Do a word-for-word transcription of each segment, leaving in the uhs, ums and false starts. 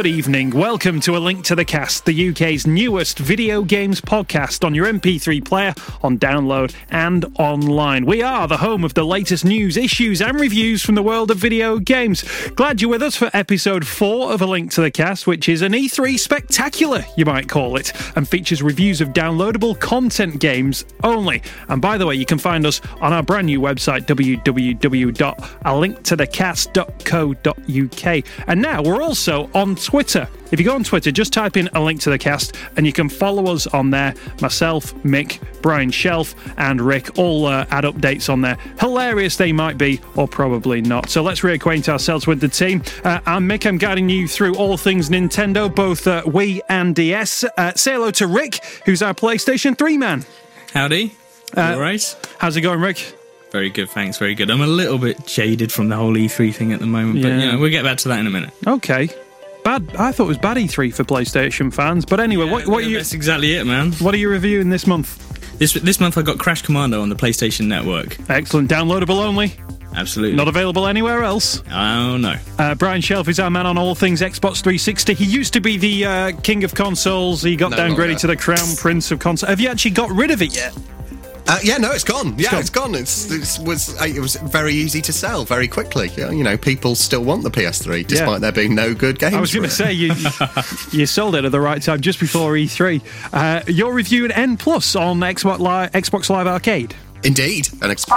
evening. Welcome to A Link to the Cast, the U K's newest video games podcast on your M P three player, on download and online. We are the home of the latest news, issues and reviews from the world of video games. Glad you're with us for episode four of A Link to the Cast, which is an E three spectacular, you might call it, and features reviews of downloadable content games only. And by the way, you can find us on our brand new website, w w w dot a link to the cast dot co dot u k. And now we're also on Twitter. If you go on Twitter, just type in A Link to the Cast and you can follow us on there. Myself, Mick, Brian Shelf and Rick all uh, add updates on there. Hilarious they might be, or probably not. So let's reacquaint ourselves with the team. Uh, I'm Mick, I'm guiding you through all things Nintendo, both uh, Wii and D S. Uh, say hello to Rick, who's our PlayStation three man. Howdy. Uh, all right? How's it going, Rick? Very good, thanks, very good. I'm a little bit jaded from the whole E three thing at the moment, but Yeah. you know, we'll get back to that in a minute. Okay. Bad. I thought it was bad E three for PlayStation fans, but anyway, Yeah, what, what yeah, are you? That's exactly it, man. What are you reviewing this month? This this month I got Crash Commando on the PlayStation Network. Excellent. Downloadable only. Absolutely. Not available anywhere else. Oh, no. Uh, Brian Shelf is our man on all things Xbox three sixty. He used to be the uh, king of consoles. He got No downgraded longer. to the crown prince of consoles. Have you actually got rid of it yet? Uh, yeah, no, it's gone. Yeah, gone. it's gone. It's, it's was uh, it was very easy to sell very quickly. You know, people still want the P S three despite Yeah. there being no good games. I was for going to it. say, you you sold it at the right time, just before E three. Uh, you're reviewing N Plus on Xbox Live, Xbox Live Arcade. Indeed, and ex-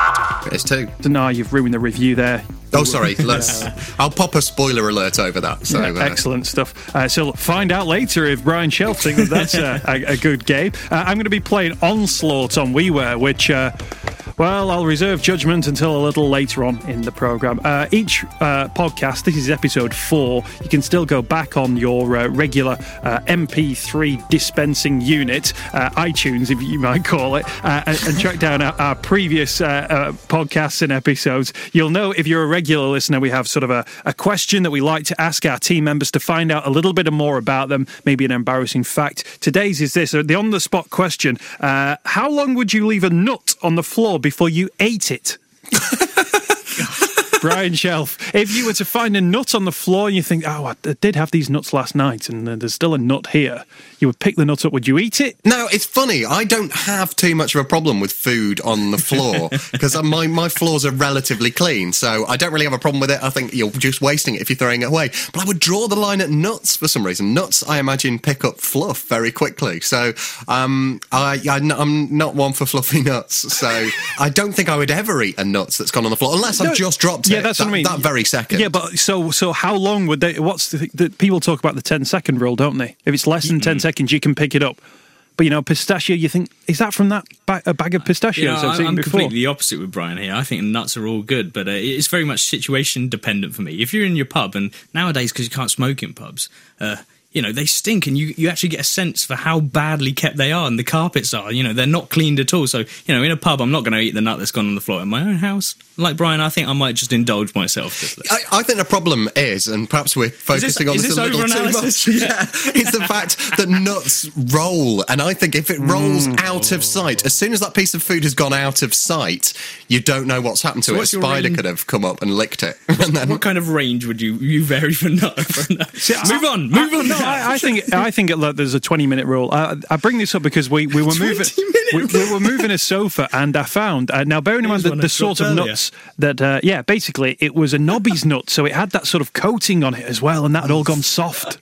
P S two. No, you've ruined the review there. Oh, sorry. Let's. I'll pop a spoiler alert over that. So, Yeah, uh, excellent stuff. Uh, so find out later if Brian Shelf thinks that that's uh, a, a good game. Uh, I'm going to be playing Onslaught on WiiWare, which, uh, well, I'll reserve judgment until a little later on in the programme. Uh, each uh, podcast, this is episode four, you can still go back on your uh, regular uh, M P three dispensing unit, uh, iTunes, if you might call it, uh, and, and track down our, our previous uh, uh, podcasts and episodes. You'll know if you're a regular listener, we have sort of a, a question that we like to ask our team members to find out a little bit more about them, maybe an embarrassing fact. Today's is this, uh, the on-the-spot question. Uh, how long would you leave a nut on the floor before you ate it? Brian Shelf, if you were to find a nut on the floor and you think, oh, I did have these nuts last night and uh, there's still a nut here, you would pick the nut up. Would you eat it? No, it's funny. I don't have too much of a problem with food on the floor because my, my floors are relatively clean, so I don't really have a problem with it. I think you're just wasting it if you're throwing it away. But I would draw the line at nuts for some reason. Nuts, I imagine, pick up fluff very quickly. So um, I, I, I'm not one for fluffy nuts. So I don't think I would ever eat a nuts that's gone on the floor unless No, I've just dropped yeah, it. that's that, what I mean. That very second. Yeah, but so so how long would they? What's the, the people talk about the ten second rule, don't they? If it's less than ten seconds, you can pick it up. But you know, pistachio, you think, is that from that ba- a bag of pistachios You know, I've I'm seen I'm before? completely the opposite with Brian here. I think nuts are all good, but uh, it's very much situation dependent for me. If you're in your pub, and nowadays, because you can't smoke in pubs, uh, you know, they stink, and you, you actually get a sense for how badly kept they are, and the carpets are, you know, they're not cleaned at all. So, you know, in a pub, I'm not going to eat the nut that's gone on the floor. In my own house, like Brian, I think I might just indulge myself. Just I, I think the problem is, and perhaps we're focusing on is this, this a little too overanalysis? much, yeah, is the fact that nuts roll. And I think if it rolls Mm. out of sight, as soon as that piece of food has gone out of sight, you don't know what's happened to So it. A what's your spider range? could have come up and licked it. And then, what kind of range would you, you vary for nut? For nut? move on, move on. No, I, I think I think it, look, there's a twenty minute rule. I, I bring this up because we, we were moving we, we were moving a sofa, and I found uh, now bearing in mind Here's the, one I the sort of dropped earlier. nuts that uh, yeah, basically it was a Nobby's nut, so it had that sort of coating on it as well, and that had all gone soft.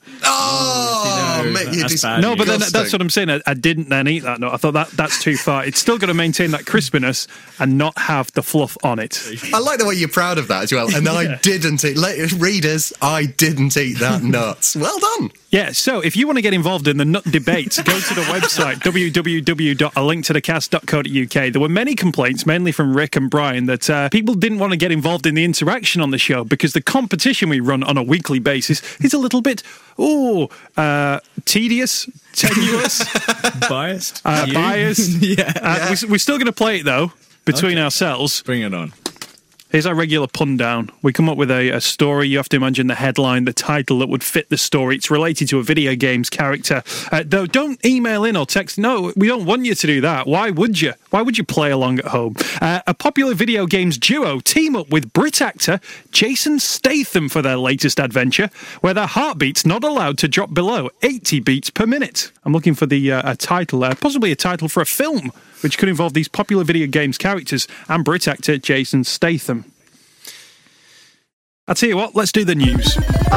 oh, no, mate, you're that's just bad. No, but then disgusting. that's what I'm saying. I, I didn't then eat that nut. I thought that that's too far. It's still got to maintain that crispiness and not have the fluff on it. I like the way you're proud of that as well. And I didn't eat, let- readers, I didn't eat that nuts. Well done. Yeah, so if you want to get involved in the nut debate, go to the website w w w dot a link to the cast dot co dot u k. There were many complaints, mainly from Rick and Brian, that uh, people didn't want to get involved in the interaction on the show because the competition we run on a weekly basis is a little bit, oh, uh, tedious, tenuous, Biased? uh, You? biased. yeah. Uh, we, we're still going to play it, though, between Okay. ourselves. Bring it on. Here's our regular pun down. We come up with a, a story. You have to imagine the headline, the title that would fit the story. It's related to a video games character. Uh, though, don't email in or text. No, we don't want you to do that. Why would you? Why would you play along at home? Uh, a popular video games duo team up with Brit actor Jason Statham for their latest adventure, where their heartbeat's not allowed to drop below eighty beats per minute. I'm looking for the uh, a title, uh, possibly a title for a film, which could involve these popular video games characters and Brit actor Jason Statham. I'll tell you what, let's do the news.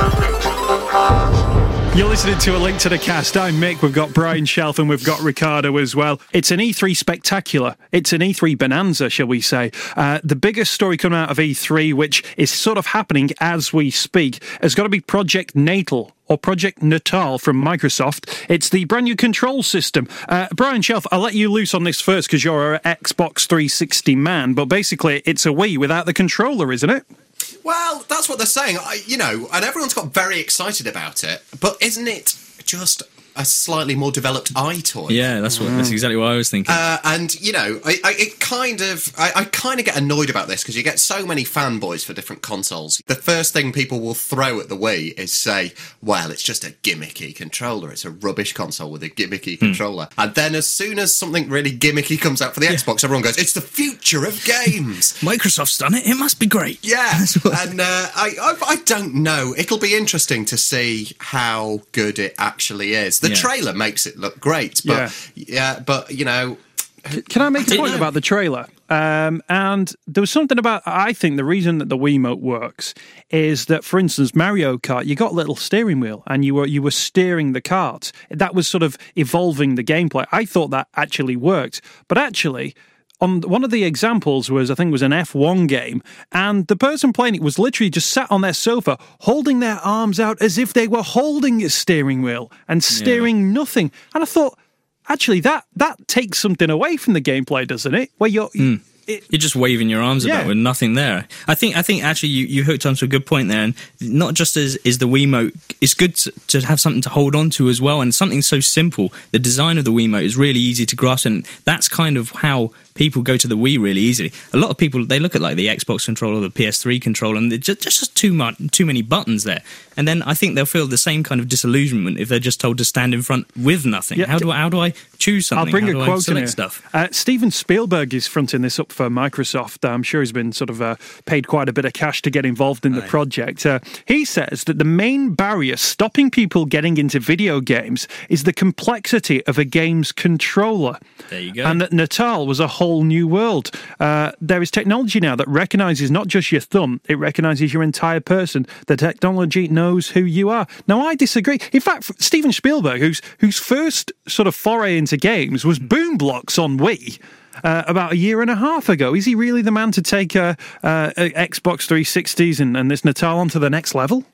You're listening to A Link to the Cast. I'm Mick. We've got Brian Shelf and we've got Ricardo as well. It's an E three spectacular. It's an E three bonanza, shall we say. Uh, the biggest story coming out of E three, which is sort of happening as we speak, has got to be Project Natal. Or Project Natal from Microsoft. It's the brand new control system. Uh, Brian Shelf, I'll let you loose on this first because you're an Xbox three sixty man, but basically it's a Wii without the controller, isn't it? Well, that's what they're saying. I, you know, and everyone's got very excited about it, but isn't it just a slightly more developed iToy? Yeah, that's what. Mm. That's exactly what I was thinking. Uh, and you know, I, I it kind of, I, I kind of get annoyed about this because you get so many fanboys for different consoles. The first thing people will throw at the Wii is say, "Well, it's just a gimmicky controller. It's a rubbish console with a gimmicky mm. controller." And then, as soon as something really gimmicky comes out for the yeah. Xbox, everyone goes, "It's the future of games." Microsoft's done it. It must be great. Yeah, and uh, I, I, I don't know. It'll be interesting to see how good it actually is. The yeah. trailer makes it look great, but yeah, yeah but you know, can I make a point know. about the trailer? Um, and there was something about, I think the reason that the Wiimote works is that, for instance, Mario Kart, you got a little steering wheel and you were you were steering the cart. That was sort of evolving the gameplay. I thought that actually worked, but actually, on one of the examples was, I think it was an F one game, and the person playing it was literally just sat on their sofa, holding their arms out as if they were holding a steering wheel and steering yeah. nothing. And I thought, actually, that that takes something away from the gameplay, doesn't it? Where you're... Mm. It, You're just waving your arms yeah. about with nothing there. I think I think actually you, you hooked onto a good point there, and not just as is the Wiimote, it's good to, to have something to hold on to as well, and something so simple. The design of the Wiimote is really easy to grasp, and that's kind of how people go to the Wii really easily. A lot of people, they look at like the Xbox controller or the P S three controller, and there's just, just too much, too many buttons there. And then I think they'll feel the same kind of disillusionment if they're just told to stand in front with nothing. Yeah, how do I, how do I choose something? I'll bring how a do quote I select in here. Stuff? Uh, Steven Spielberg is fronting this up for Microsoft. I'm sure he's been sort of uh, paid quite a bit of cash to get involved in the right. project. Uh, he says that the main barrier stopping people getting into video games is the complexity of a game's controller. There you go. And that Natal was a whole new world. Uh, there is technology now that recognises not just your thumb, it recognises your entire person. The technology knows who you are. Now, I disagree. In fact, Steven Spielberg, whose whose first sort of foray into games was Boom Blocks on Wii, Uh, about a year and a half ago. Is he really the man to take uh, uh, Xbox three sixties and, and this Natal onto the next level?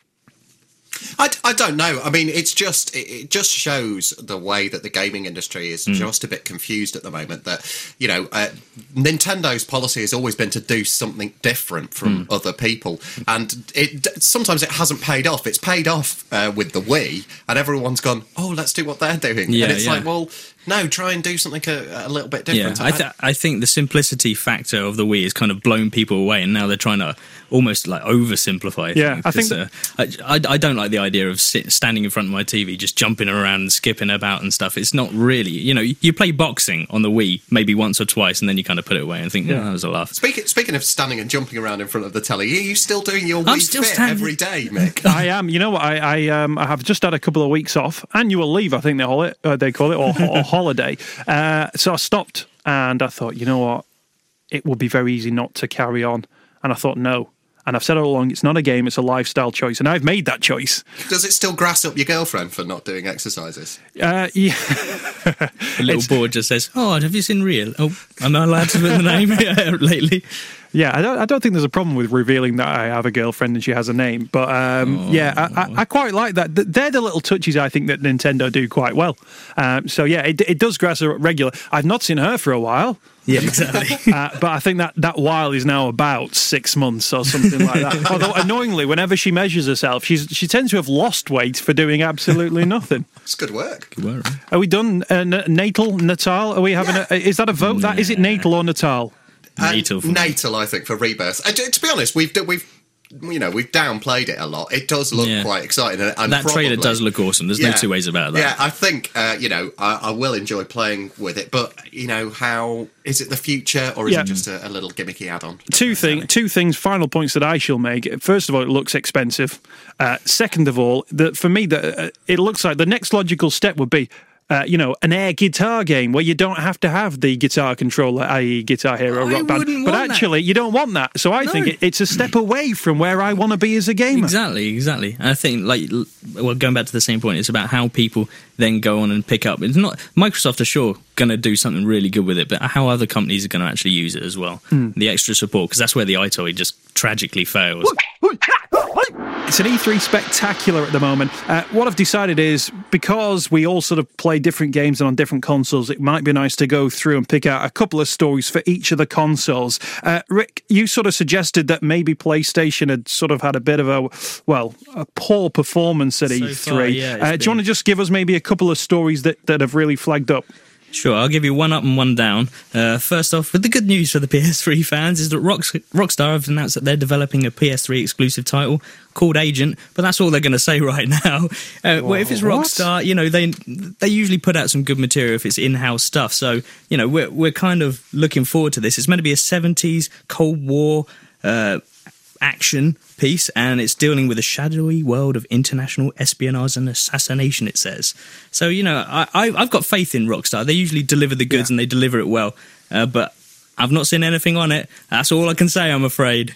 I, I don't know. I mean, it's just it, it just shows the way that the gaming industry is mm. just a bit confused at the moment. That, you know, uh, Nintendo's policy has always been to do something different from mm. other people, and it sometimes it hasn't paid off. It's paid off uh, with the Wii, and everyone's gone, "Oh, let's do what they're doing." Yeah, and it's yeah. like, well, no, try and do something a, a little bit different. Yeah, I, th- I think the simplicity factor of the Wii has kind of blown people away, and now they're trying to almost like oversimplify. Yeah, I think uh, I, I, I don't like the idea of sit, standing in front of my T V just jumping around and skipping about and stuff. It's not really, you know, you play boxing on the Wii maybe once or twice, and then you kind of put it away and think, yeah, oh, that was a laugh. Speaking speaking of standing and jumping around in front of the telly, are you still doing your I'm Wii still Fit standing. every day, Mick? I am. You know what? I I, um, I have just had a couple of weeks off, annual leave, I think they call it, uh, they call it, or, or holiday. Uh, so I stopped, and I thought, you know what? It would be very easy not to carry on. And I thought, no. And I've said all along, it's not a game, it's a lifestyle choice. And I've made that choice. Does it still grass up your girlfriend for not doing exercises? Uh, yeah. The little board just says, "Oh, have you seen Real? Oh, am I allowed to put the name lately?" Yeah, I don't, I don't think there's a problem with revealing that I have a girlfriend and she has a name. But um, oh. yeah, I, I, I quite like that. They're the little touches I think that Nintendo do quite well. Um, so yeah, it, it does grass her regular. I've not seen her for a while. Yeah, exactly. uh, but I think that, that while is now about six months or something like that. Although annoyingly, whenever she measures herself, she's she tends to have lost weight for doing absolutely nothing. It's good work. Good work. Are we done? Uh, Natal, Natal? Are we having? Yeah. A, is that a vote? Yeah. That is it? Natal or Natal? Natal. Uh, Natal, I think, for Rebirth. Uh, to, to be honest, we've we've you know we've downplayed it a lot. It does look yeah. quite exciting. And, and that probably, trailer does look awesome. There's yeah, no two ways about that. Yeah, I think uh, you know I, I will enjoy playing with it, but you know, how is it the future or is yeah. it just a, a little gimmicky add-on? Two thing, two things. Final points that I shall make. First of all, it looks expensive. Uh, second of all, the, for me, the, uh, it looks like the next logical step would be. Uh, you know, an air guitar game where you don't have to have the guitar controller, that is. Guitar Hero I Rock Band. But actually, that. you don't want that. So I no. think it, it's a step away from where I want to be as a gamer. Exactly, exactly. And I think, like, well, going back to the same point, it's about how people then go on and pick up. It's not Microsoft are sure going to do something really good with it, but how other companies are going to actually use it as well. Mm. The extra support, because that's where the iToy just tragically fails. It's an E three spectacular at the moment. Uh, what I've decided is, because we all sort of play different games and on different consoles, it might be nice to go through and pick out a couple of stories for each of the consoles. Uh, Rick, you sort of suggested that maybe PlayStation had sort of had a bit of a, well, a poor performance at so E three. Far, yeah, uh, do you want to just give us maybe a couple of stories that, that have really flagged up? Sure, I'll give you one up and one down. Uh, first off, with the good news for the P S three fans is that Rocks- Rockstar have announced that they're developing a P S three exclusive title called Agent, but that's all they're going to say right now. Uh, well, if it's Rockstar, what? you know, they they usually put out some good material if it's in-house stuff. So, you know, we're we're kind of looking forward to this. It's meant to be a seventies Cold War uh, action piece, and it's dealing with a shadowy world of international espionage and assassination, it says. So, you know, I, I, I've got faith in Rockstar. They usually deliver the goods yeah. and they deliver it well, uh, but I've not seen anything on it. That's all I can say, I'm afraid.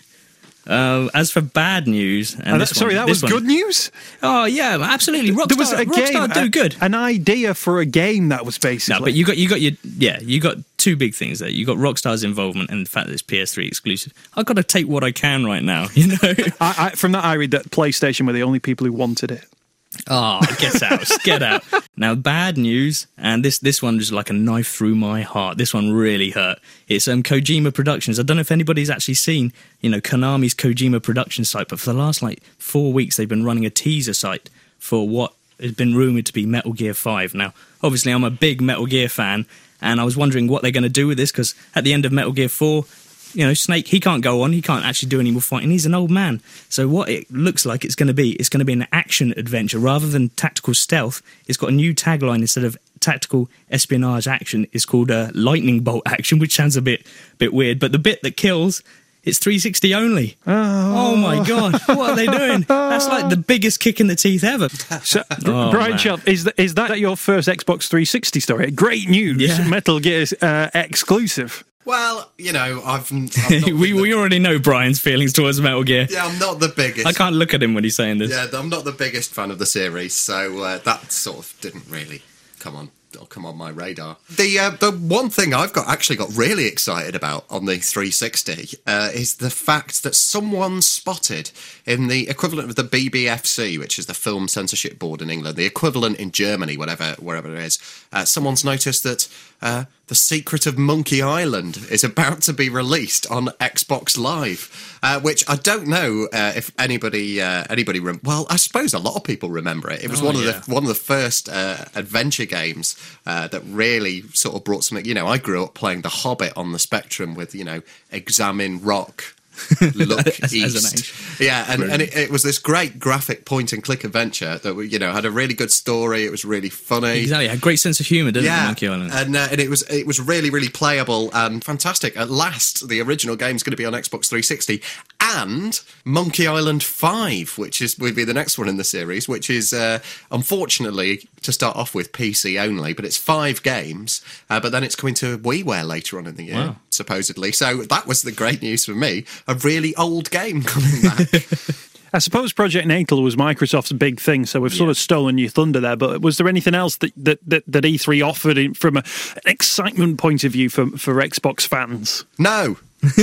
Uh, as for bad news, and oh, this that, sorry, one, that was one, good news. Oh yeah, absolutely. Rockstar, there was a Rockstar game, do good. A, an idea for a game that was basically. No, but you got you got your yeah, you got two big things there. You got Rockstar's involvement and the fact that it's P S three exclusive. I've got to take what I can right now. You know, I, I, from that I read that PlayStation were the only people who wanted it. Oh, get out, get out. Now, bad news, and this this one was like a knife through my heart. This one really hurt. It's um, Kojima Productions. I don't know if anybody's actually seen, you know, Konami's Kojima Production site, but for the last, like, four weeks, they've been running a teaser site for what has been rumoured to be Metal Gear five. Now, obviously, I'm a big Metal Gear fan, and I was wondering what they're going to do with this, because at the end of Metal Gear four... You know, Snake, he can't go on. He can't actually do any more fighting. He's an old man. So what it looks like it's going to be, it's going to be an action adventure rather than tactical stealth. It's got a new tagline instead of tactical espionage action. It's called uh, lightning bolt action, which sounds a bit bit weird. But the bit that kills, it's three sixty only. Oh, oh my God. What are they doing? That's like the biggest kick in the teeth ever. So, oh, Brian Shelf, is, that, is that your first Xbox three sixty story? Great news. Yeah. Metal Gear uh, exclusive. Well, you know, I've. I'm we the, we already know Brian's feelings towards Metal Gear. Yeah, I'm not the biggest. I can't look at him when he's saying this. Yeah, I'm not the biggest fan of the series, so uh, that sort of didn't really come on. Or come on my radar. The uh, the one thing I've got actually got really excited about on the three sixty uh, is the fact that someone spotted in the equivalent of the B B F C, which is the Film Censorship Board in England, the equivalent in Germany, whatever wherever it is. Uh, someone's noticed that uh, The Secret of Monkey Island is about to be released on Xbox Live, uh, which I don't know uh, if anybody uh, anybody rem- well, I suppose a lot of people remember it. It was oh, one yeah. of the one of the first uh, adventure games. Uh, that really sort of brought something. You know, I grew up playing The Hobbit on the Spectrum with, you know, examine rock, look as, east. as an age. Yeah, and, and it, it was this great graphic point and click adventure that, you know, had a really good story. It was really funny. Exactly, it had a great sense of humour, didn't yeah. it, Monkey Island? And, uh, and it was it was really, really playable and fantastic. At last, the original game's going to be on Xbox three sixty. And Monkey Island five, which is would be the next one in the series, which is, uh, unfortunately, to start off with, P C only, but it's five games, uh, but then it's coming to WiiWare later on in the year, wow. supposedly. So that was the great news for me, a really old game coming back. I suppose Project Natal was Microsoft's big thing, so we've sort yeah. of stolen your thunder there, but was there anything else that, that, that, that E three offered in, from a, an excitement point of view for, for Xbox fans? No.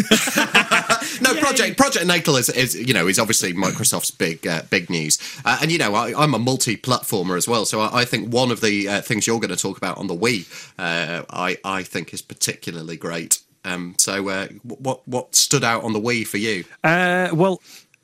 no, Yay. Project Project Natal is, is you know is obviously Microsoft's big uh, big news, uh, and you know I, I'm a multi-platformer as well, so I, I think one of the uh, things you're going to talk about on the Wii, uh, I I think is particularly great. Um, so uh, what what stood out on the Wii for you? Uh, well.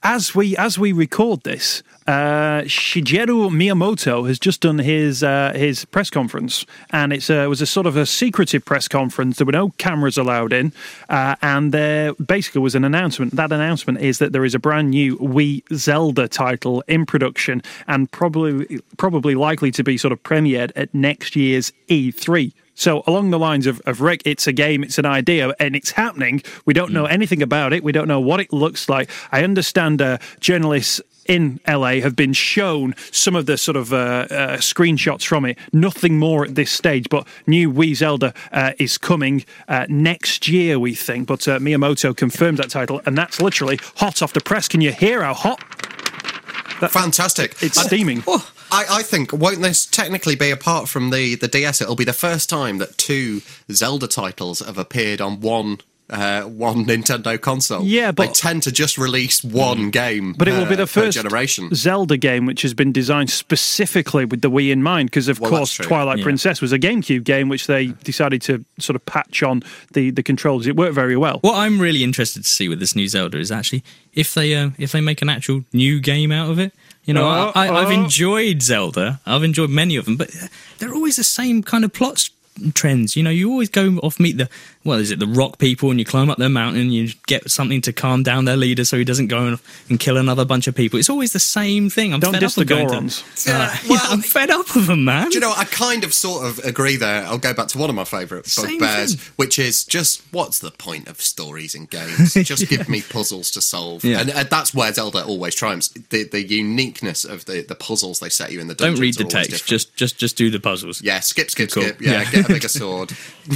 as we as we record this, uh, Shigeru Miyamoto has just done his uh, his press conference, and it's uh, it was a sort of a secretive press conference. There were no cameras allowed in, uh, and there basically was an announcement. That announcement is that there is a brand new Wii Zelda title in production, and probably probably likely to be sort of premiered at next year's E three. So along the lines of, of Rick, it's a game, it's an idea, and it's happening. We don't know anything about it. We don't know what it looks like. I understand uh, journalists in L A have been shown some of the sort of uh, uh, screenshots from it. Nothing more at this stage, but new Wii Zelda uh, is coming uh, next year, we think. But uh, Miyamoto confirmed that title, and that's literally hot off the press. Can you hear how hot? That, Fantastic. It's steaming. Oh. I, I think, won't this technically be, apart from the, the D S, it'll be the first time that two Zelda titles have appeared on one uh, one Nintendo console. Yeah, but... They tend to just release one game But it per, will be the first generation. Zelda game which has been designed specifically with the Wii in mind, because, of well, course, Twilight yeah. Princess was a GameCube game which they decided to sort of patch on the, the controls. It worked very well. What I'm really interested to see with this new Zelda is actually if they uh, if they make an actual new game out of it. You know, Oh, I, I've oh. enjoyed Zelda. I've enjoyed many of them, but they're always the same kind of plot trends. You know, you always go off meet the, well, is it the rock people, and you climb up their mountain, you get something to calm down their leader so he doesn't go and, and kill another bunch of people. It's always the same thing. I'm Don't fed diss up of the going Gorons. to... Uh, Yeah, yeah, well, I'm fed up of them, man. Do you know, I kind of sort of agree there. I'll go back to one of my favourite Same bugbears, thing. which is just, what's the point of stories in games? Just give me puzzles to solve. Yeah. And, and that's where Zelda always triumphs. The, the uniqueness of the, the puzzles they set you in the Don't dungeons read the are always text. different. Just, just, just do the puzzles. Yeah, skip, skip, Cool. skip. Yeah, Yeah. get a bigger sword.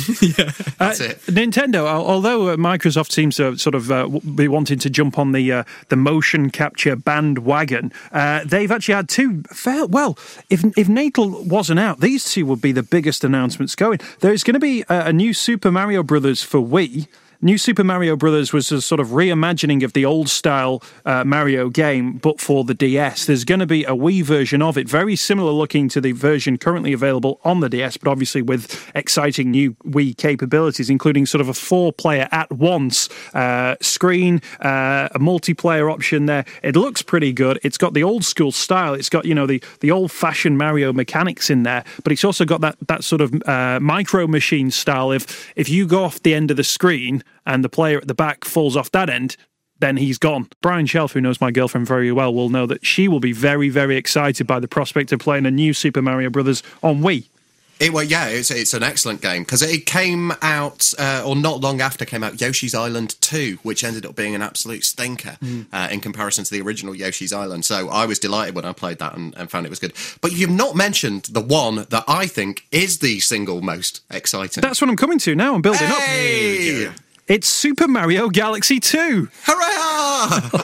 That's Uh, it. Nintendo, al- although uh, Microsoft seems to sort of uh, w- be wanting to jump on the uh, the motion capture bandwagon, uh, they've actually had two. Fair, well, if if Natal wasn't out, these two would be the biggest announcements going. There's going to be a, a new Super Mario Brothers for Wii. New Super Mario Brothers was a sort of reimagining of the old style uh, Mario game, but for the D S. There's going to be a Wii version of it, very similar looking to the version currently available on the D S, but obviously with exciting new Wii capabilities, including sort of a four-player at once uh, screen, uh, a multiplayer option there. It looks pretty good. It's got the old school style. It's got, you know, the, the old-fashioned Mario mechanics in there, but it's also got that, that sort of uh, micro machine style. If, if you go off the end of the screen and the player at the back falls off that end, then he's gone. Brian Shelf, who knows my girlfriend very well, will know that she will be very, very excited by the prospect of playing a new Super Mario Brothers on Wii. It, well, yeah, it's it's an excellent game because it came out, uh, or not long after came out, Yoshi's Island two, which ended up being an absolute stinker mm. uh, in comparison to the original Yoshi's Island. So I was delighted when I played that and, and found it was good. But you've not mentioned the one that I think is the single most exciting. That's what I'm coming to now. I'm building hey! up. It's Super Mario Galaxy two. Hurrah!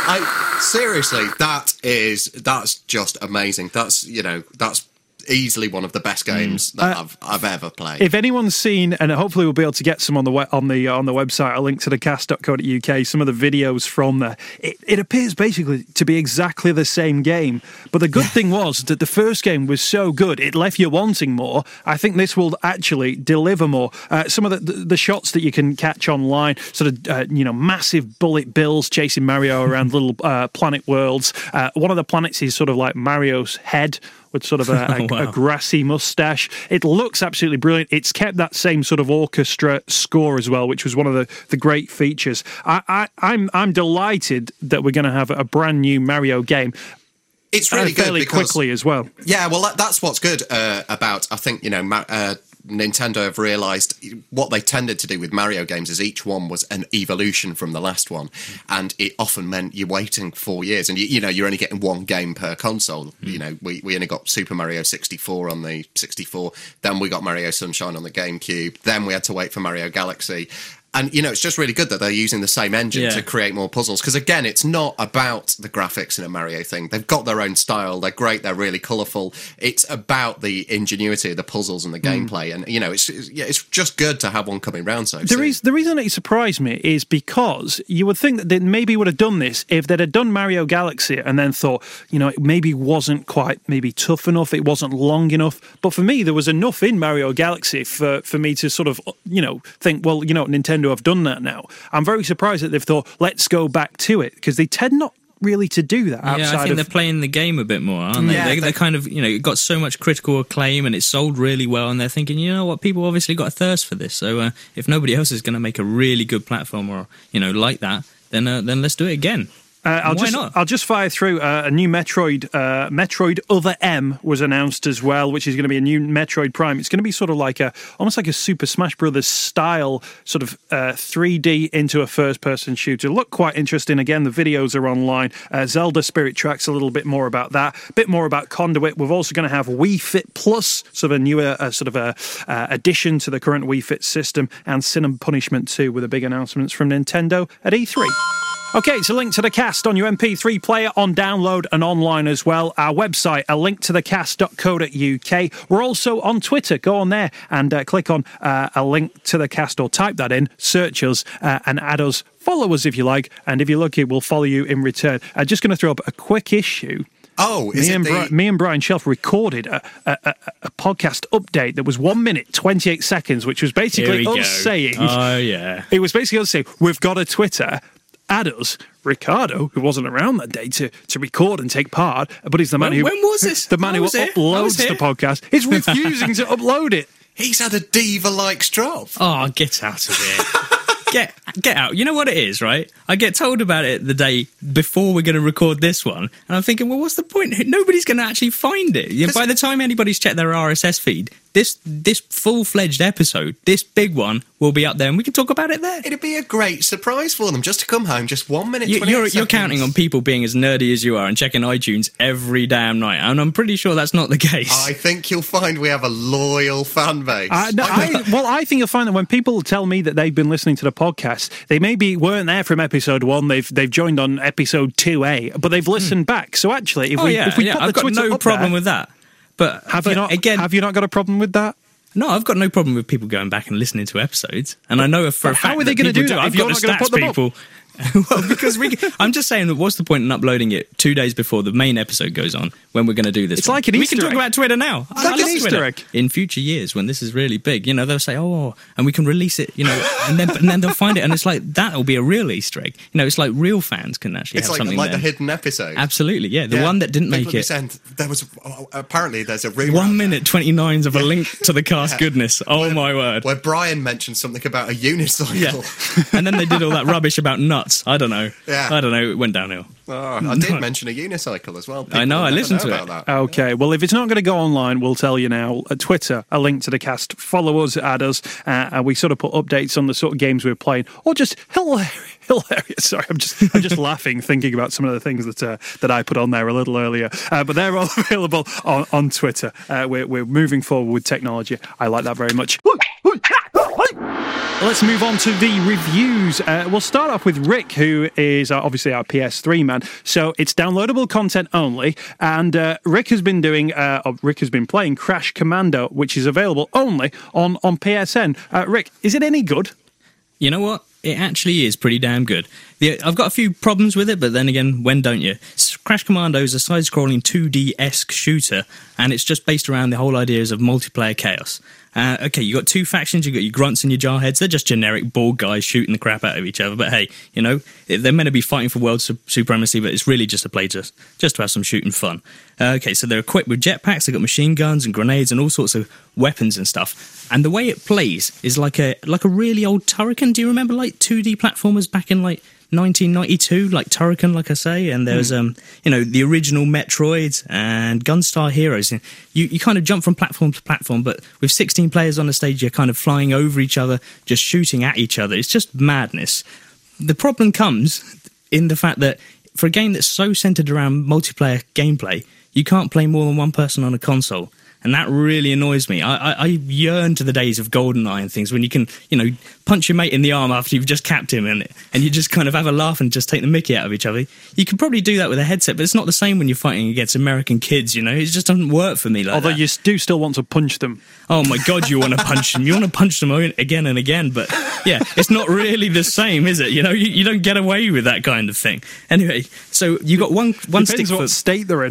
I, seriously, that is that's just amazing. That's, you know, that's easily one of the best games mm. that uh, I've I've ever played. If anyone's seen, and hopefully we'll be able to get some on the we- on the on the website, a link to the cast dot co dot uk, some of the videos from there. It, it appears basically to be exactly the same game. But the good yeah. thing was that the first game was so good, it left you wanting more. I think this will actually deliver more. Uh, some of the, the the shots that you can catch online, sort of uh, you know, massive bullet bills chasing Mario around little uh, planet worlds. Uh, one of the planets is sort of like Mario's head, with sort of a, a, oh, wow. a grassy moustache. It looks absolutely brilliant. It's kept that same sort of orchestra score as well, which was one of the, the great features. I, I, I'm I'm delighted that we're going to have a brand new Mario game. It's really uh, good fairly because, quickly as well. Yeah, well, that, that's what's good uh, about, I think, you know, Ma- uh, Nintendo have realised what they tended to do with Mario games is each one was an evolution from the last one, and it often meant you're waiting four years, and you, you know you're only getting one game per console. Mm. You know, we, we only got Super Mario sixty-four on the sixty-four, then we got Mario Sunshine on the GameCube, then we had to wait for Mario Galaxy. And, you know, it's just really good that they're using the same engine yeah. to create more puzzles. Because, again, it's not about the graphics in a Mario thing. They've got their own style. They're great. They're really colourful. It's about the ingenuity of the puzzles and the gameplay. Mm. And, you know, it's it's, yeah, it's just good to have one coming round so the, soon. reason, the reason that it surprised me is because you would think that they maybe would have done this if they'd have done Mario Galaxy and then thought, you know, it maybe wasn't quite maybe tough enough. It wasn't long enough. But for me, there was enough in Mario Galaxy for, for me to sort of, you know, think, well, you know, Nintendo have done that now. I'm very surprised that they've thought, let's go back to it, because they tend not really to do that outside yeah, I think of... they're playing the game a bit more, aren't they? Yeah, they they- they're kind of, you know, it got so much critical acclaim and it sold really well, and they're thinking, you know what, people obviously got a thirst for this, so uh, if nobody else is going to make a really good platform or, you know, like that, then uh, then let's do it again. Uh, I'll Why just not? I'll just fire through uh, a new Metroid. Uh, Metroid Other M was announced as well, which is going to be a new Metroid Prime. It's going to be sort of like a almost like a Super Smash Brothers style sort of uh, three D into a first person shooter. Look quite interesting. Again, the videos are online. Uh, Zelda Spirit Tracks a little bit more about that. A bit more about Conduit. We're also going to have Wii Fit Plus, sort of a newer uh, sort of a uh, addition to the current Wii Fit system, and Sin and Punishment two with a big announcements from Nintendo at E three. Okay, it's a link to the cast on your M P three player, on download and online as well. Our website, a link to the cast dot co dot uk. We're also on Twitter. Go on there and uh, click on uh, a link to the cast, or type that in, search us uh, and add us. Follow us if you like, and if you're lucky, we'll follow you in return. I'm uh, just going to throw up a quick issue. Oh, is me it and, the... Bri- me and Brian Shelf recorded a, a, a, a podcast update that was one minute, twenty-eight seconds, which was basically Here we us go. saying... Oh, yeah. It was basically us saying, we've got a Twitter... Add us, Ricardo, who wasn't around that day to, to record and take part, but he's the man When- who when was this? the man I who was here. I was uploads the here. podcast. He's refusing to upload it. He's had a diva-like stroke. Oh, get out of here. Get get out. You know what it is, right? I get told about it the day before we're going to record this one, and I'm thinking, well, what's the point? Nobody's going to actually find it. You know, by the time anybody's checked their R S S feed, this this full-fledged episode, this big one, will be up there, and we can talk about it there. It'd be a great surprise for them just to come home, just one minute, You, twenty-eight you're, you're seconds. counting on people being as nerdy as you are and checking iTunes every damn night, and I'm pretty sure that's not the case. I think you'll find we have a loyal fan base. I, no, I, well, I think you'll find that when people tell me that they've been listening to the podcast, they maybe weren't there from episode one. They've they've joined on episode two A, but they've listened back. So actually, if oh we yeah, if we yeah. put I've the got Twitter no up problem there, with that. But have but you not again? have you not got a problem with that? No, I've got no problem with people going back and listening to episodes, and I know for a But how fact are they that gonna people do that if I've you're got not the gonna stats put them up? people. Well, because we, I'm just saying that what's the point in uploading it two days before the main episode goes on when we're going to do this? It's one? like an we Easter can talk egg. about Twitter now. It's like I an love Easter Twitter. egg. In future years, when this is really big, you know, they'll say, "Oh," and we can release it, you know, and then and then they'll find it, and it's like that'll be a real Easter egg. You know, it's like real fans can actually it's have like, something like there. the hidden episode. Absolutely, yeah, the Yeah. one that didn't People make would be it. saying, there was oh, apparently there's a rumor One minute twenty nines of a link to the cast goodness. Oh Where- my word! where Brian mentioned something about a unicycle. Yeah, and then they did all that rubbish about nuts. I don't know. Yeah. I don't know. It went downhill. Oh, I did mention a unicycle as well. I know, People I never listened know to about it. that. Okay, well, if it's not going to go online, we'll tell you now. At Twitter, a link to the cast. Follow us, add us, uh, and we sort of put updates on the sort of games we're playing, or just hilarious. hilarious. Sorry, I'm just I'm just laughing thinking about some of the things that uh, that I put on there a little earlier. Uh, but they're all available on, on Twitter. Uh, we're we're moving forward with technology. I like that very much. Let's move on to the reviews. Uh, we'll start off with Rick, who is uh, obviously our P S three man. So it's downloadable content only. And uh, Rick has been doing, uh, or Rick has been playing Crash Commando, which is available only on, on P S N. Uh, Rick, is it any good? You know what? It actually is pretty damn good. The, I've got a few problems with it, but then again, when don't you? S- Crash Commando is a side-scrolling two D-esque shooter, and it's just based around the whole ideas of multiplayer chaos. Uh, okay, you got two factions, you got your grunts and your jarheads. They're just generic bald guys shooting the crap out of each other. But hey, you know, they're meant to be fighting for world su- supremacy, but it's really just a play just, just to have some shooting fun. Uh, okay, so they're equipped with jetpacks, they've got machine guns and grenades and all sorts of weapons and stuff. And the way it plays is like a like a really old Turrican. Do you remember like two D platformers back in like nineteen ninety-two, like Turrican, like I say, and there's um, you know, the original Metroids and Gunstar Heroes. You you kind of jump from platform to platform, but with sixteen players on the stage, you're kind of flying over each other, just shooting at each other. It's just madness. The problem comes in the fact that for a game that's so centered around multiplayer gameplay, you can't play more than one person on a console. And that really annoys me. I, I, I yearn to the days of GoldenEye and things when you can, you know, punch your mate in the arm after you've just capped him and, and you just kind of have a laugh and just take the mickey out of each other. You can probably do that with a headset, but it's not the same when you're fighting against American kids, you know? It just doesn't work for me like Although that. you do still want to punch them. Oh my God, you want to punch them. You want to punch them again and again. But yeah, it's not really the same, is it? You know, you, you don't get away with that kind of thing. Anyway, so you got one, one stick Depends for... what state they're in.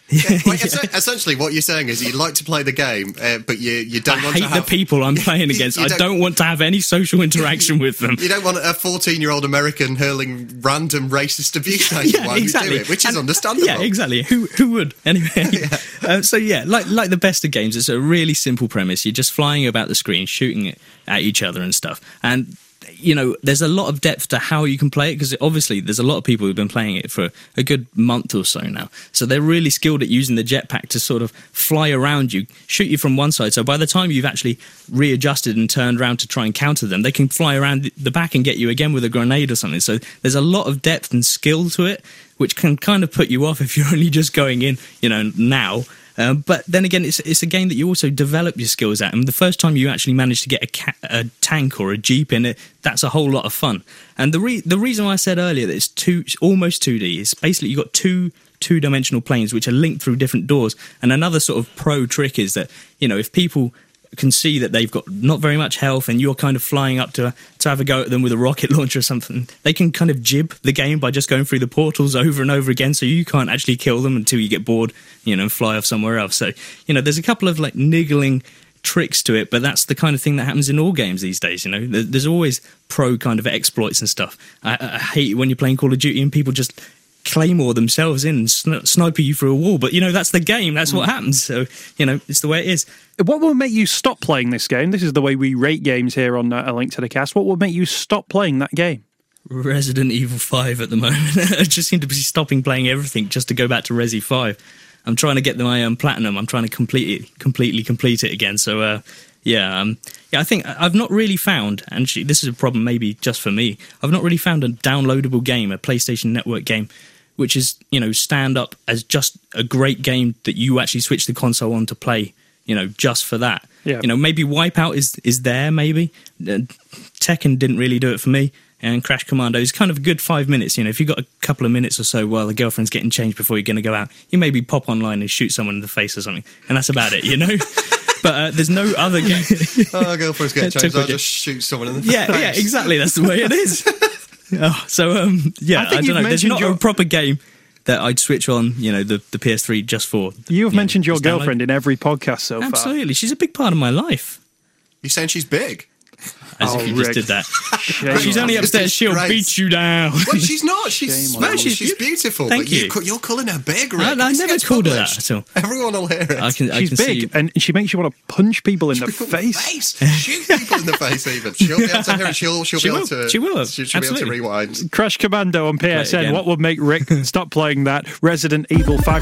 Yeah, like, essentially, what you're saying is you like to play the game, uh, but you you don't I want hate to have the people I'm playing against. I don't, don't want to have any social interaction with them. You don't want a fourteen-year-old American hurling random racist abuse at you yeah, while exactly. you do it, which is and, understandable. Yeah, exactly. Who who would anyway? yeah. Uh, so yeah, like like the best of games, it's a really simple premise. You're just flying about the screen, shooting it at each other and stuff, and. You know, there's a lot of depth to how you can play it, because obviously there's a lot of people who've been playing it for a good month or so now. So they're really skilled at using the jetpack to sort of fly around you, shoot you from one side. So by the time you've actually readjusted and turned around to try and counter them, they can fly around the back and get you again with a grenade or something. So there's a lot of depth and skill to it, which can kind of put you off if you're only just going in, you know, now. Uh, but then again, it's it's a game that you also develop your skills at. And the first time you actually manage to get a, ca- a tank or a jeep in it, that's a whole lot of fun. And the re- the reason why I said earlier that it's two almost two D is basically you've got two two-dimensional planes which are linked through different doors. And another sort of pro trick is that, you know, if people can see that they've got not very much health and you're kind of flying up to to have a go at them with a rocket launcher or something, they can kind of jib the game by just going through the portals over and over again, so you can't actually kill them until you get bored, you know, and fly off somewhere else. So, you know, there's a couple of like niggling tricks to it, but that's the kind of thing that happens in all games these days. You know, there's always pro kind of exploits and stuff. I, I hate when you're playing Call of Duty and people just claymore themselves in and sn- sniper you through a wall, but you know, that's the game, that's what happens. So, you know, it's the way it is. What will make you stop playing this game? This is the way we rate games here on uh, A Link to the Cast. What will make you stop playing that game? Resident Evil five at the moment. I just seem to be stopping playing everything just to go back to Resi five. I'm trying to get my um, platinum. I'm trying to complete it, completely complete it again. So, uh, yeah, um, yeah, I think I've not really found, and this is a problem maybe just for me, I've not really found a downloadable game, a PlayStation Network game, which is, you know, stand up as just a great game that you actually switch the console on to play, you know, just for that. Yeah. You know, maybe Wipeout is, is there, maybe. Uh, Tekken didn't really do it for me. And Crash Commando is kind of a good five minutes. You know, if you've got a couple of minutes or so while the girlfriend's getting changed before you're going to go out, you maybe pop online and shoot someone in the face or something. And that's about it, you know? But uh, there's no other game. Oh, girlfriend's getting changed, I'll just shoot someone in the yeah, face. Yeah, exactly. That's the way it is. oh, so, um, yeah, I, I, I don't know. There's not your... a proper game that I'd switch on, you know, the, the P S three just for. You've you mentioned know, your girlfriend download. in every podcast so Absolutely. far. Absolutely. She's a big part of my life. You're saying she's big? As oh, if you Rick. just did that. Shame she's only upstairs, she'll great. beat you down. Well, she's not. She's Shame smash. She's She's be- beautiful. Thank but you. you. You're calling her big, Rick. I, I This never gets called her published. that at all. Everyone will hear it. I can, I She's can big, see. and she makes you want to punch people in the People face. face. Shoot people in the face, even. She'll be able to hear it. She'll, she'll She be able will. to. She will. She'll, she'll be able to Absolutely. rewind. Crash Commando on P S N. again. What would make Rick stop playing that? Resident Evil five.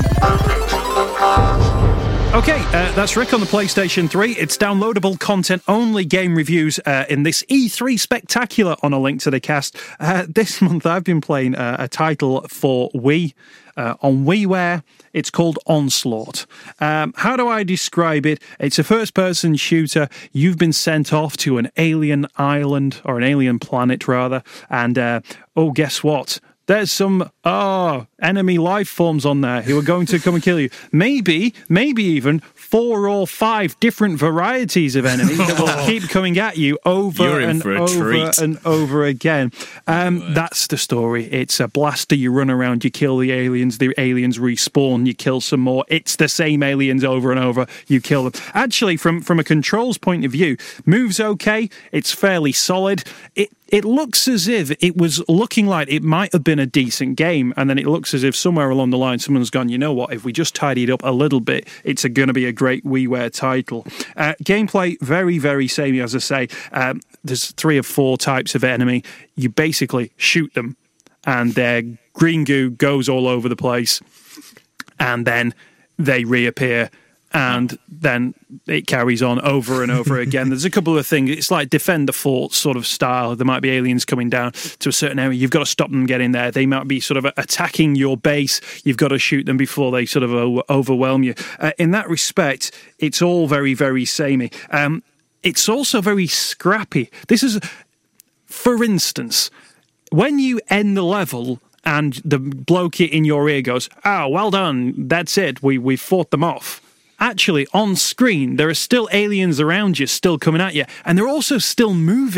Okay, uh, that's Rick on the PlayStation three. It's downloadable content-only game reviews uh, in this E three Spectacular on A Link to the Cast. Uh, this month I've been playing uh, a title for Wii. Uh, on WiiWare, it's called Onslaught. Um, how do I describe it? It's a first-person shooter. You've been sent off to an alien island, or an alien planet, rather, and, uh, oh, guess what? There's some, oh, enemy life forms on there who are going to come and kill you. Maybe, maybe even four or five different varieties of enemy that will keep coming at you over and over treat. and over again. Um, that's the story. It's a blaster. You run around, you kill the aliens. The aliens respawn. You kill some more. It's the same aliens over and over. You kill them. Actually, from, from a controls point of view, moves okay. It's fairly solid. It It looks as if it was looking like it might have been a decent game, and then it looks as if somewhere along the line someone's gone, you know what, if we just tidy it up a little bit, it's going to be a great WiiWare title. Uh, gameplay, very, very samey, as I say. Um, there's three or four types of enemy. You basically shoot them, and their green goo goes all over the place, and then they reappear. And then it carries on over and over again. There's a couple of things. It's like defend the fort sort of style. There might be aliens coming down to a certain area. You've got to stop them getting there. They might be sort of attacking your base. You've got to shoot them before they sort of o- overwhelm you. Uh, in that respect, it's all very, very samey. Um, it's also very scrappy. This is, for instance, when you end the level and the bloke in your ear goes, "Oh, well done. That's it. We we fought them off." Actually, on screen, there are still aliens around you, still coming at you, and they're also still moving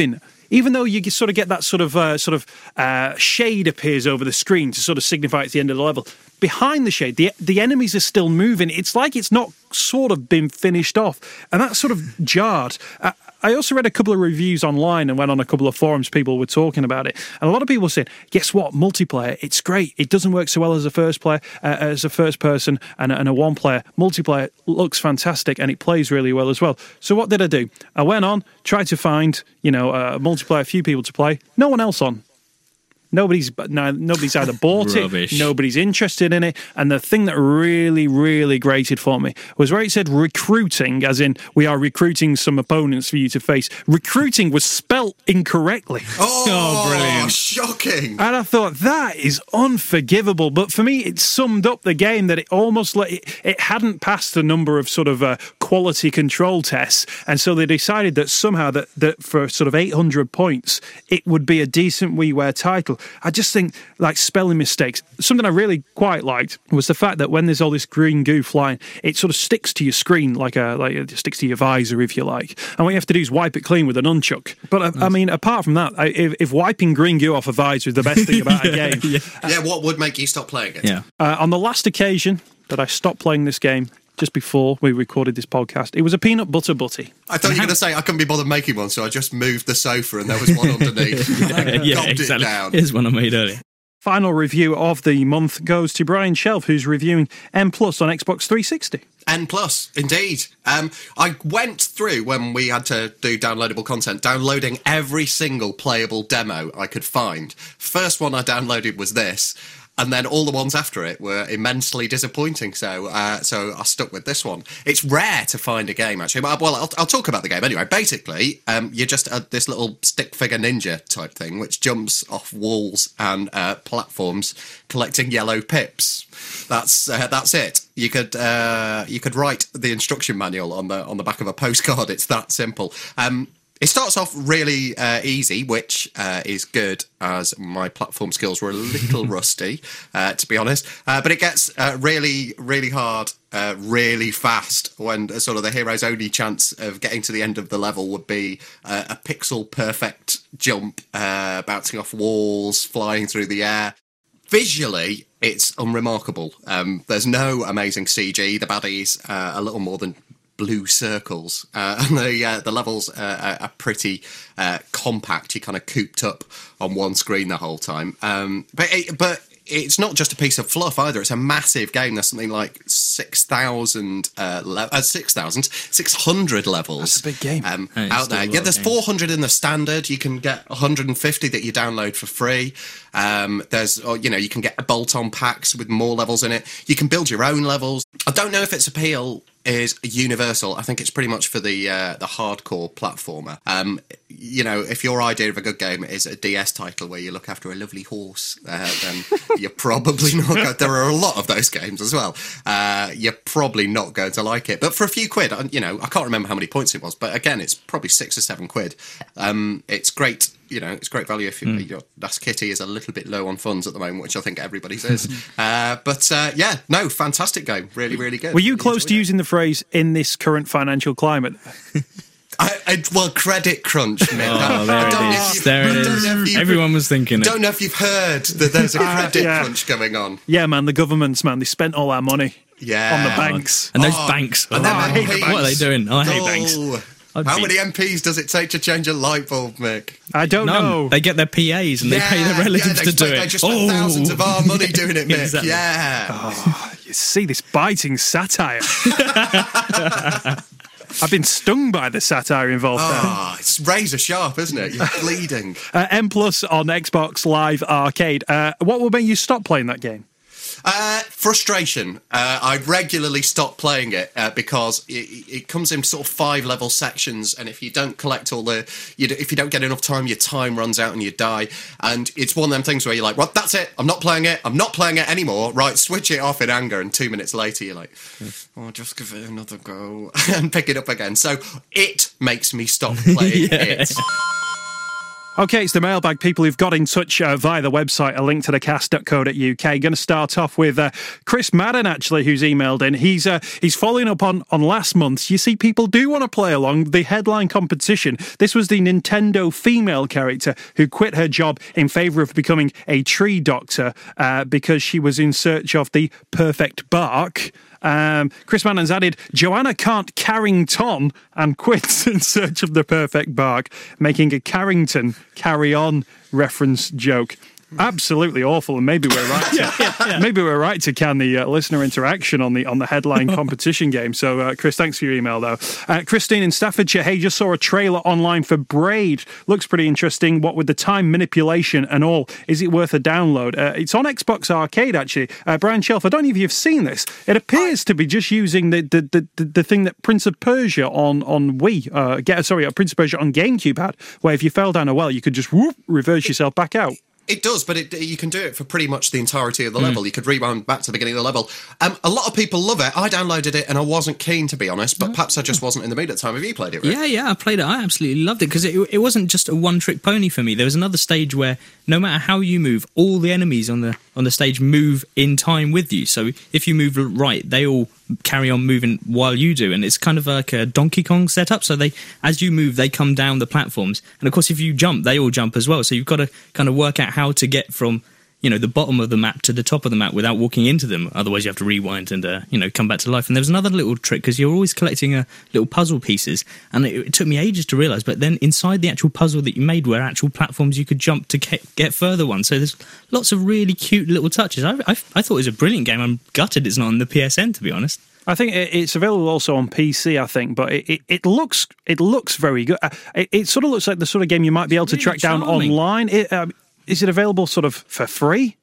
even though you sort of get that sort of uh, sort of uh, shade appears over the screen to sort of signify it's the end of the level, behind the shade, the the enemies are still moving. It's like it's not sort of been finished off, and that sort of jarred. Uh, I also read a couple of reviews online and went on a couple of forums. People were talking about it, and a lot of people said, "Guess what? Multiplayer, it's great. It doesn't work so well as a first player, uh, as a first person, and, and a one player. Multiplayer looks fantastic, and it plays really well as well." So what did I do? I went on, tried to find, you know, a multiplayer, a few people to play. No one else on. Nobody's no, nobody's either bought it, nobody's interested in it, and the thing that really, really grated for me was where it said recruiting, as in we are recruiting some opponents for you to face. Recruiting was spelt incorrectly. Oh, oh brilliant. Shocking. And I thought, that is unforgivable. But for me, it summed up the game that it almost like it, it hadn't passed a number of sort of uh, quality control tests, and so they decided that somehow that, that for sort of eight hundred points, it would be a decent WiiWare title. I just think, like, spelling mistakes. Something I really quite liked was the fact that when there's all this green goo flying, it sort of sticks to your screen like a like it sticks to your visor, if you like. And what you have to do is wipe it clean with an nunchuck. But I, nice. I mean, apart from that, I, if, if wiping green goo off a visor is the best thing about yeah, a game, yeah. Uh, yeah, what would make you stop playing it? Yeah. Uh, on the last occasion that I stopped playing this game, just before we recorded this podcast, it was a peanut butter butty. I thought you were going to say I couldn't be bothered making one, so I just moved the sofa and there was one underneath. yeah, yeah exactly. It down. Here's one I made earlier. Final review of the month goes to Brian Shelf, who's reviewing N Plus on Xbox three sixty. N Plus, indeed. Um, I went through, when we had to do downloadable content, downloading every single playable demo I could find. First one I downloaded was this. And then all the ones after it were immensely disappointing. So uh, so I stuck with this one. It's rare to find a game, actually. Well, I'll, I'll talk about the game anyway. Basically, um, you're just uh, this little stick figure ninja type thing, which jumps off walls and uh, platforms, collecting yellow pips. That's uh, that's it. You could uh, you could write the instruction manual on the on the back of a postcard. It's that simple. Um, It starts off really uh, easy, which uh, is good, as my platform skills were a little rusty, uh, to be honest. Uh, but it gets uh, really, really hard, uh, really fast, when uh, sort of the hero's only chance of getting to the end of the level would be uh, a pixel-perfect jump, uh, bouncing off walls, flying through the air. Visually, it's unremarkable. Um, there's no amazing C G. The baddies uh, are a little more than blue circles, uh, and the uh, the levels uh, are pretty uh, compact. You're kind of cooped up on one screen the whole time. Um, but it, but it's not just a piece of fluff either. It's a massive game. There's something like six thousand, uh, le- uh, six thousand, six hundred levels. That's a big game um, out there. Yeah, there's four hundred in the standard. You can get one hundred fifty that you download for free. Um, there's, or, you know, you can get bolt-on packs with more levels in it. You can build your own levels. I don't know if its appeal is universal. I think it's pretty much for the uh, the hardcore platformer. Um, you know, if your idea of a good game is a D S title where you look after a lovely horse, uh, then you're probably not going to... There are a lot of those games as well. Uh, you're probably not going to like it. But for a few quid, you know, I can't remember how many points it was, but again, it's probably six or seven quid. Um, it's great. You know, it's great value if you, mm. your Das Kitty is a little bit low on funds at the moment, which I think everybody's is. uh, but uh, yeah, no, fantastic game. Really, really good. Were you really close to it. using the phrase "in this current financial climate"? I, I, well, credit crunch, Mick. Oh, there it is. There it is. Everyone was thinking it. I don't know if you've heard that there's a credit uh, yeah. crunch going on. Yeah, man, the governments, man, they spent all our money yeah. on the banks. And those oh, banks. And oh, I hate banks. What are they doing? I hate oh. banks. I'd How be... many M Ps does it take to change a light bulb, Mick? I don't None. know. They get their P As and yeah, they pay their relatives yeah, to do they it. They just spend oh. thousands of our money doing it, Mick. Exactly. Yeah. Oh, you see this biting satire. I've been stung by the satire involved oh, there. It's razor sharp, isn't it? You're bleeding. Uh, N Plus on Xbox Live Arcade. Uh, what will make you stop playing that game? Uh, frustration. Uh, I regularly stop playing it uh, because it, it comes in sort of five level sections, and if you don't collect all the, you, if you don't get enough time, your time runs out and you die. And it's one of them things where you're like, well, that's it. I'm not playing it. I'm not playing it anymore. Right, switch it off in anger, and two minutes later you're like, oh, just give it another go and pick it up again. So it makes me stop playing yeah. it. Okay, it's the mailbag. People who've got in touch uh, via the website, a link to the cast dot co dot uk. Going to start off with uh, Chris Madden, actually, who's emailed in. He's uh, he's following up on, on last month's. You see, people do want to play along the headline competition. This was the Nintendo female character who quit her job in favour of becoming a tree doctor uh, because she was in search of the perfect bark. Um, Chris Mannon's added, Joanna can't Carrington and quits in search of the perfect bark, making a Carrington carry on reference joke. Absolutely awful, and maybe we're right. To, yeah, yeah, yeah. Maybe we're right to can the uh, listener interaction on the on the headline competition game. So, uh, Chris, thanks for your email, though. Uh, Christine in Staffordshire, hey, just saw a trailer online for Braid. Looks pretty interesting. What with the time manipulation and all, is it worth a download? Uh, it's on Xbox Arcade, actually. Uh, Brian Shelf, I don't know if you've seen this. It appears to be just using the the, the, the, the thing that Prince of Persia on on Wii, uh, get sorry, uh, Prince of Persia on GameCube had, where if you fell down a well, you could just whoop, reverse yourself back out. It does, but it, you can do it for pretty much the entirety of the mm. level. You could rewind back to the beginning of the level. Um, a lot of people love it. I downloaded it and I wasn't keen, to be honest, but perhaps I just wasn't in the mood at the time. Have you played it, Rick? Yeah, yeah, I played it. I absolutely loved it because it, it wasn't just a one-trick pony for me. There was another stage where no matter how you move, all the enemies on the on the stage move in time with you. So if you move right, they all carry on moving while you do, and it's kind of like a Donkey Kong setup. So they, as you move, they come down the platforms, and of course, if you jump, they all jump as well. So you've got to kind of work out how to get from, you know, the bottom of the map to the top of the map without walking into them. Otherwise, you have to rewind and, uh, you know, come back to life. And there was another little trick because you're always collecting uh, little puzzle pieces. And it, it took me ages to realise. But then inside the actual puzzle that you made were actual platforms you could jump to get, get further ones. So there's lots of really cute little touches. I, I, I thought it was a brilliant game. I'm gutted it's not on the P S N, to be honest. I think it's available also on P C, I think, but it, it, it looks it looks very good. It, it sort of looks like the sort of game you might be able to really track charming. down online. It, um, is it available sort of for free?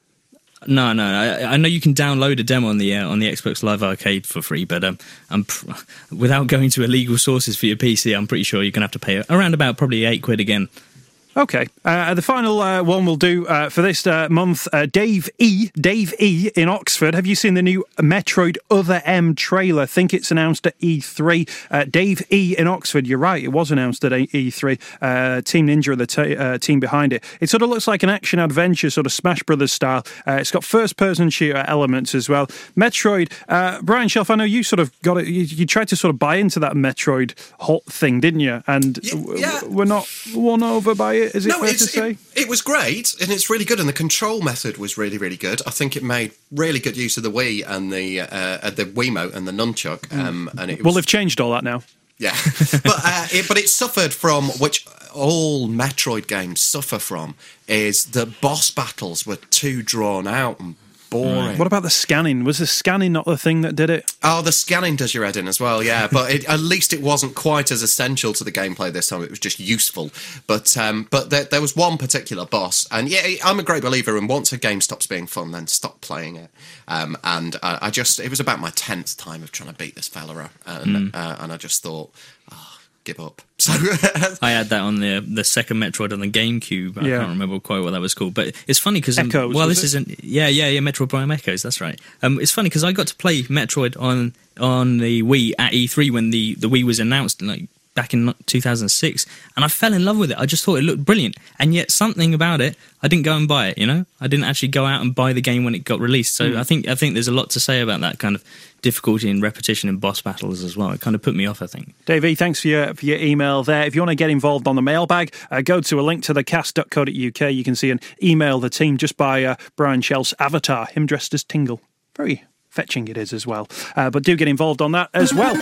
No, no. I, I know you can download a demo on the uh, on the Xbox Live Arcade for free, but um, I'm pr- without going to illegal sources for your P C, I'm pretty sure you're going to have to pay around about probably eight quid again. Okay, uh, the final uh, one we'll do uh, for this uh, month, uh, Dave E. Dave E. in Oxford. Have you seen the new Metroid Other M trailer? I think it's announced at E three. Uh, Dave E. in Oxford, you're right, it was announced at E three. Uh, Team Ninja are the t- uh, team behind it. It sort of looks like an action-adventure, sort of Smash Brothers style. Uh, it's got first-person shooter elements as well. Metroid, uh, Brian Shelf, I know you sort of got it, you, you tried to sort of buy into that Metroid hot thing, didn't you? And yeah, yeah. W- we're not won over by it. Is it no, fair it's, to say? It, it was great, and it's really good, and the control method was really, really good. I think it made really good use of the Wii and the uh, the Wiimote and the nunchuck. Um, and it was, well, they've changed all that now. Yeah, but uh, it, but it suffered from, which all Metroid games suffer from, is that boss battles were too drawn out and boring. What about the scanning? Was the scanning not the thing that did it? Oh, the scanning does your head in as well, yeah. But it, at least it wasn't quite as essential to the gameplay this time. It was just useful. But um, but there, there was one particular boss, and yeah, I'm a great believer in once a game stops being fun, then stop playing it. Um, and I, I just, it was about my tenth time of trying to beat this fella, and, mm. uh, and I just thought, oh, give up. So I had that on the the second Metroid on the GameCube. I yeah. can't remember quite what that was called, but it's funny because um, well, this it? isn't. Yeah, yeah, yeah. Metroid Prime Echoes. That's right. Um, it's funny because I got to play Metroid on on the Wii at E three when the, the Wii was announced, like back in two thousand six, and I fell in love with it. I just thought it looked brilliant, and yet something about it, I didn't go and buy it. You know, I didn't actually go out and buy the game when it got released. So mm. I think I think there's a lot to say about that kind of difficulty and repetition in boss battles as well. It kind of put me off, I think. Dave E, thanks for your, for your email there. If you want to get involved on the mailbag, uh, go to a link to the cast dot co dot uk. You can see an email the team just by uh, Brian Shelf's avatar, him dressed as Tingle. Very fetching it is as well. Uh, but do get involved on that as well.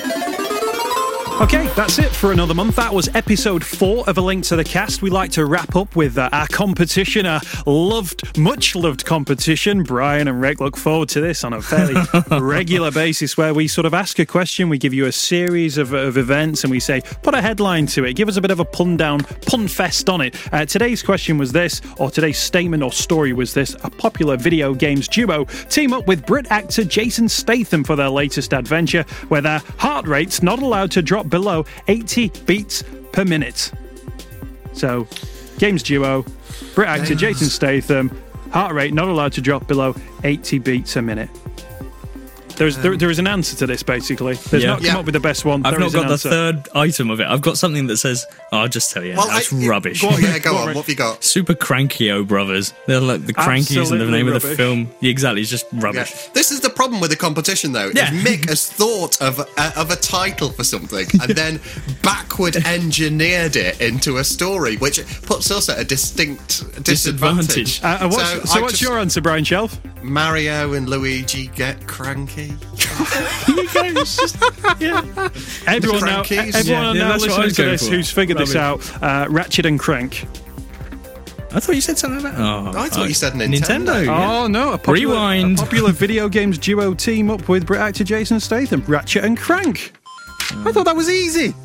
Okay, that's it for another month. That was episode four of A Link to the Cast. We like to wrap up with uh, our competition, our loved, much-loved competition. Brian and Rick look forward to this on a fairly regular basis where we sort of ask a question, we give you a series of, of events, and we say, put a headline to it, give us a bit of a pun-down, pun-fest on it. Uh, today's question was this, or today's statement or story was this: a popular video games duo team up with Brit actor Jason Statham for their latest adventure, where their heart rate's not allowed to drop below eighty beats per minute. So, games duo, Brit actor Jason Statham, heart rate not allowed to drop below eighty beats a minute. There's there, there is an answer to this. Basically, there's Yeah. not come Yeah. up with the best one. I've There not is an got the answer. third item of it. I've got something that says, oh, I'll just tell you, Well, that's I- rubbish. Go on, Yeah, go Go on, on. Rick. What have you got? Super Cranky-O Brothers. They're like the Crankies in the Absolutely name of the rubbish. film. Yeah, exactly, it's just Yeah. rubbish. This is the problem with the competition, though. Yeah. Is Mick has thought of a, of a title for something and then backward engineered it into a story, which puts us at a distinct disadvantage. Disadvantage. Uh, uh, what's, So so I what's just- your answer, Brian Shelf? Mario and Luigi get cranky. Yeah. Everyone now, Crankies. everyone Yeah, now that's what I listening was to going this for. who's figured this out, Rubbish. uh, Ratchet and Crank. I thought you said something about. Oh, I thought oh, you said Nintendo. Nintendo. yeah. Oh no! A popular, Rewind. A popular video games duo team up with Brit actor Jason Statham, Ratchet and Crank. I thought that was easy.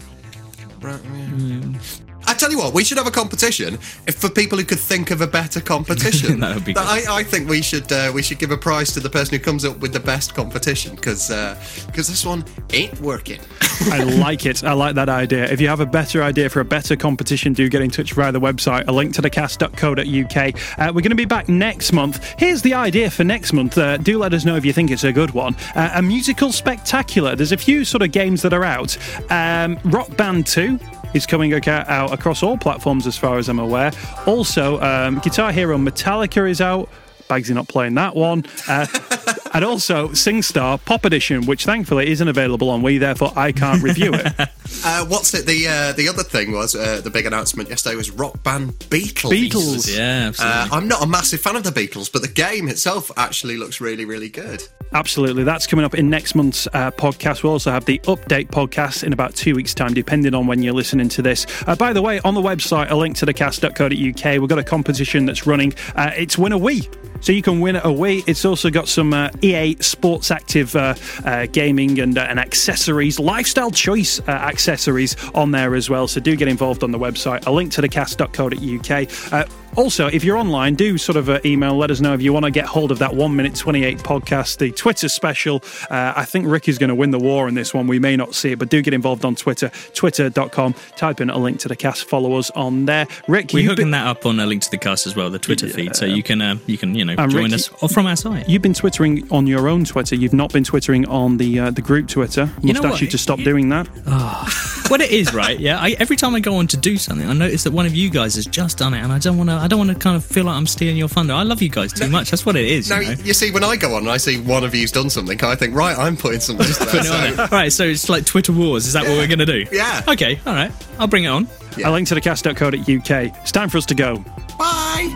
I tell you what, we should have a competition if, for people who could think of a better competition. That would be good. I, I think we should uh, we should give a prize to the person who comes up with the best competition because because this one ain't working. I like it. I like that idea. If you have a better idea for a better competition, do get in touch via the website, a link to the cast dot co dot uk. Uh, we're going to be back next month. Here's the idea for next month. Uh, do let us know if you think it's a good one. Uh, a musical spectacular. There's a few sort of games that are out. Um, Rock Band two is coming out across all platforms as far as I'm aware. Also, um, Guitar Hero Metallica is out. Bagsy not playing that one. Uh, and also SingStar Pop Edition, which thankfully isn't available on Wii, therefore I can't review it. Uh, what's it? The uh, the other thing was uh, the big announcement yesterday was Rock Band Beatles. Beatles. Yeah, absolutely. Uh, I'm not a massive fan of the Beatles, but the game itself actually looks really, really good. Absolutely. That's coming up in next month's uh, podcast. We'll also have the update podcast in about two weeks' time, depending on when you're listening to this. Uh, by the way, on the website, a link to the cast dot co dot uk, we've got a competition that's running. Uh, it's Win a Wii. So you can win a Wii. It's also got some uh, E A Sports Active uh, uh, gaming and, uh, and accessories, lifestyle choice uh, accessories on there as well. So do get involved on the website. A link to the cast dot co dot uk. Uh, also, if you're online, do sort of uh, email, let us know if you want to get hold of that one minute twenty-eight podcast, the Twitter special. Uh, I think Rick is going to win the war in this one. We may not see it, but do get involved on Twitter, twitter dot com. Type in a link to the cast, follow us on there. Rick, We're you've hooking been, that up on a link to the cast as well, the Twitter feed, so you can, uh, you can, you know, And join Rick, us or from our site. you've been twittering on your own Twitter. You've not been twittering on the uh, the group Twitter. Must You know ask what? you to stop doing that. What it is, right? Yeah. I, every time I go on to do something, I notice that one of you guys has just done it, and I don't want to. I don't want to kind of feel like I'm stealing your thunder. I love you guys too much. That's what it is. Now, You know? you see, when I go on and I see one of you's done something, I think, right, I'm putting something there. Putting it on so- there. All right, so it's like Twitter wars. Is that what we're going to do? Yeah. Okay. All right. I'll bring it on. Yeah. A link to the cast dot co dot uk. It's time for us to go. Bye.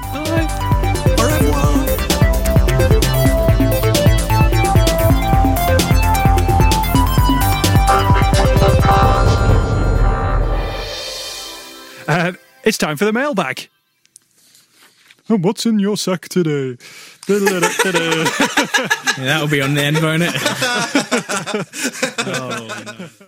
Bye. Au revoir. Uh, it's time for the mailbag. And what's in your sack today? Yeah, that'll be on the end, won't it?